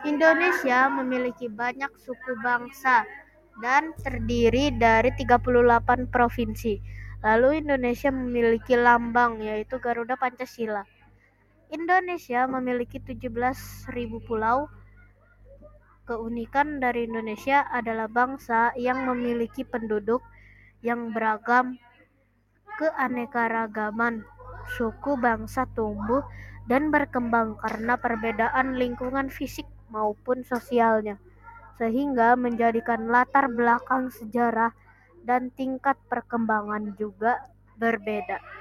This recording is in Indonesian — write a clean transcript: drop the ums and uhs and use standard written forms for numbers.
Indonesia memiliki banyak suku bangsa dan terdiri dari 38 provinsi. Lalu Indonesia memiliki lambang yaitu Garuda Pancasila. Indonesia memiliki 17.000 pulau. Keunikan dari Indonesia adalah bangsa yang memiliki penduduk yang beragam. Keanekaragaman suku bangsa tumbuh dan berkembang karena perbedaan lingkungan fisik maupun sosialnya, sehingga menjadikan latar belakang sejarah dan tingkat perkembangan juga berbeda.